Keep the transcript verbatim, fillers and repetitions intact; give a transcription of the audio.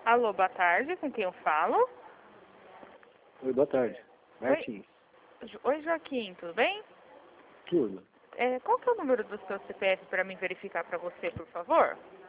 Alô, boa tarde, com quem eu falo? Oi, boa tarde. Martins. Jo- Oi, Joaquim, tudo bem? Tudo. É, qual que é o número do seu C P F para mim verificar para você, por favor?